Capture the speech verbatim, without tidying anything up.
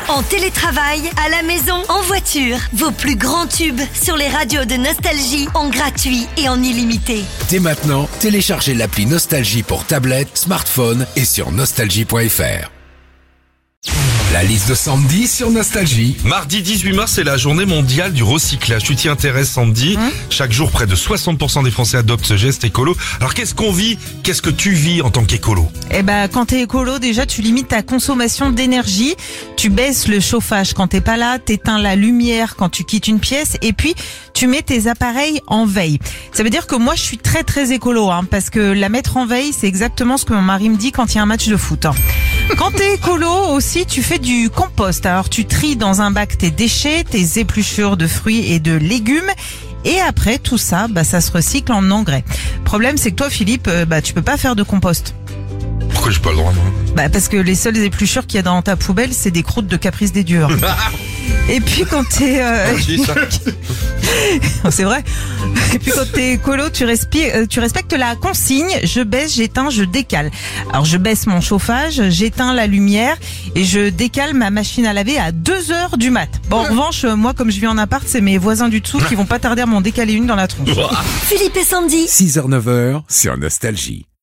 En télétravail, à la maison, en voiture. Vos plus grands tubes sur les radios de Nostalgie en gratuit et en illimité. Dès maintenant, téléchargez l'appli Nostalgie pour tablette, smartphone et sur nostalgie point f r. La liste de Sandy sur Nostalgie. Mardi dix-huit mars, c'est la journée mondiale du recyclage. Tu t'y intéresses, Sandy. Mmh. Chaque jour, près de soixante pour cent des Français adoptent ce geste écolo. Alors, qu'est-ce qu'on vit? Qu'est-ce que tu vis en tant qu'écolo? Eh ben, quand t'es écolo, déjà, tu limites ta consommation d'énergie. Tu baisses le chauffage quand t'es pas là. T'éteins la lumière quand tu quittes une pièce. Et puis, tu mets tes appareils en veille. Ça veut dire que moi, je suis très, très écolo, hein, parce que la mettre en veille, c'est exactement ce que mon mari me dit quand il y a un match de foot. Hein. Quand t'es écolo aussi, tu fais du compost. Alors tu tries dans un bac tes déchets, tes épluchures de fruits et de légumes. Et après tout ça, bah ça se recycle en engrais. Le problème, c'est que toi, Philippe, bah tu peux pas faire de compost. Pourquoi j'ai pas le droit, non? Bah parce que les seules épluchures qu'il y a dans ta poubelle, c'est des croûtes de Caprice des Dieux. Et puis quand t'es... Euh... c'est vrai. Et puis quand t'es écolo, tu, respires, tu respectes la consigne. Je baisse, j'éteins, je décale. Alors je baisse mon chauffage, j'éteins la lumière et je décale ma machine à laver à deux heures du mat. Bon, en revanche, moi comme je vis en appart, c'est mes voisins du dessous qui vont pas tarder à m'en décaler une dans la tronche. Philippe et Sandy. six heures neuf heures sur Nostalgie.